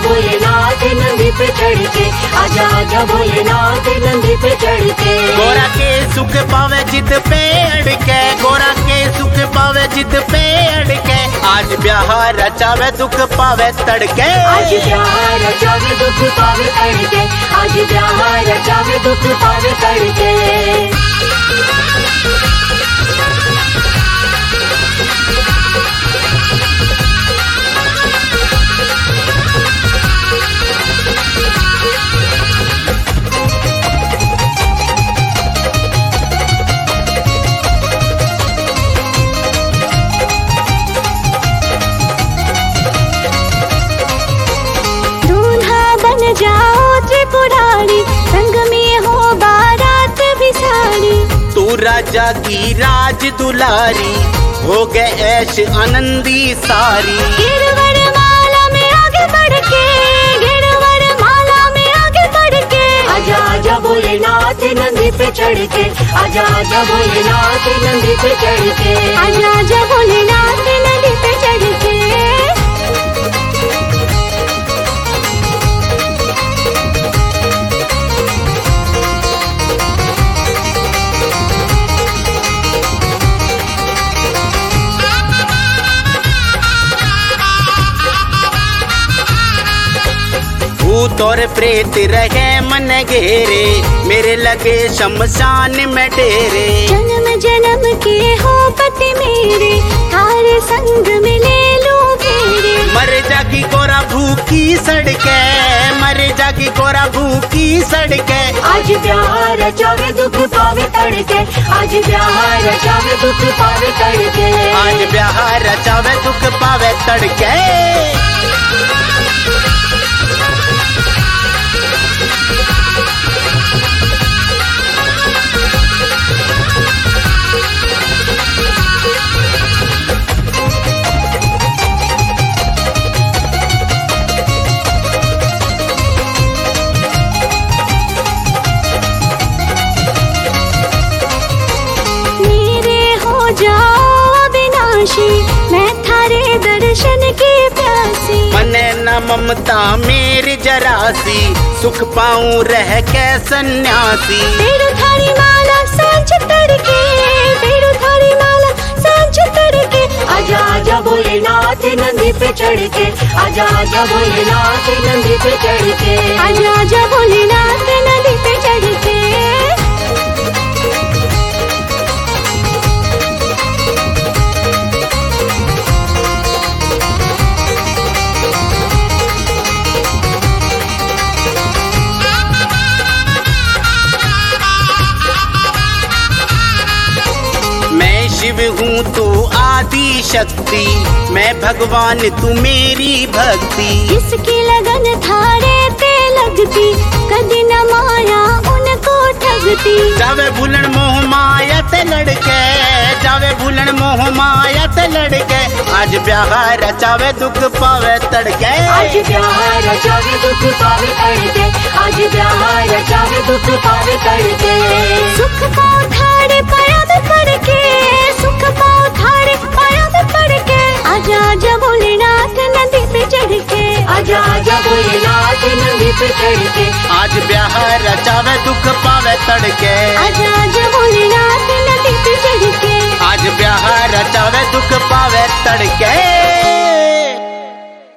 भोलेनाथ नंदी पे चढ़ के, आजा आजा भोलेनाथ नंदी पे चढ़ के। गोरा के सुख पावे जिद पे अड़के, गोरा के सुख पावे जिद पे अड़के, आज ब्याह रचावे दुख पावे तड़के। आज ब्याह रचावे दुख पावे तड़के, आज ब्याह रचावे दुख पावे तड़के। जाओ त्रिपुरारी, संग में हो बारात भी सारी। तू राजा की राज दुलारी, हो गए ऐश आनंदी सारी। गिरवर माला में आगे बढ़ के, गिरवर माला में आगे बढ़ के, आजा आजा भोलेनाथ नंदी पे चढ़ के, आजा आजा भोलेनाथ नंदी पे चढ़ के, आजा आजा भोलेनाथ नंदी पे चढ़ के। भूत और प्रेत रहे मन घेरे, मेरे लगे शमशान में डेरे। जन्म जन्म के हो पति मेरे, थारे संग में ले लूं फेरे। मर जागी गोरा भूखी सड़के, मर जागी गोरा भूखी सड़के। आज ब्याह रचावे दुख पावे तड़के, आज ब्याह रचावे दुख पावे तड़के, आज ब्याह रचावे दुख पावे तड़के। मैं थारे दर्शन की प्यासी। मने न ममता मेरी जरासी, सुख पाऊं रह के सन्यासी। पेड़ू थारी माला सांझ तड़के, पेड़ू थारी माला सांझ तड़के, आजा आजा भोलेनाथ नंदी पे चढ़ के, आजा आजा भोलेनाथ नंदी पे चढ़ के, आजा आजा भोलेनाथ नंदी पे चढ़ के। शिव हूँ तू आदि शक्ति, मैं भगवान तू मेरी भक्ति। किसकी लगन थारे ते लगती, कदी न माया उनको ठगती। जावे भूलन मोह माया ते लड़के, जावे भूलन मोह माया ते लड़के, आज ब्याह रचावे दुख पावे तड़के। आज ब्याह रचावे दुख पावे तड़के, आज ब्याह रचावे दुख पावे तड़के। सुख पाओ थारे पाया में पड़ के, सुख पाओ थारे पाया में पड़ के, आजा आजा भोलेनाथ नंदी पे चढ़ के, आजा आजा भोलेनाथ नंदी पे चढ़ के, आज ब्याह रचावे दुख पावे तड़के। आजा आजा भोलेनाथ नंदी पे चढ़ के, आज ब्याह रचावे दुख पावे तड़के।